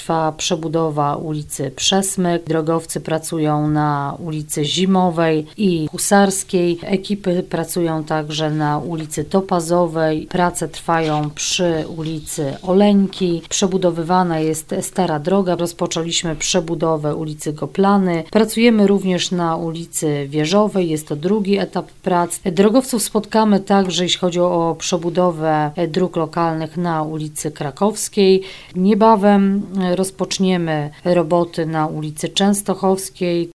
trwa przebudowa ulicy Przesmyk. Drogowcy pracują na ulicy Zimowej i Husarskiej. Ekipy pracują także na ulicy Topazowej. Prace trwają przy ulicy Oleńki. Przebudowywana jest stara droga. Rozpoczęliśmy przebudowę ulicy Goplany. Pracujemy również na ulicy Wieżowej. Jest to drugi etap prac. Drogowców spotkamy także, jeśli chodzi o przebudowę dróg lokalnych na ulicy Krakowskiej. Niebawem rozpoczniemy roboty na ulicy Częstochowskiej.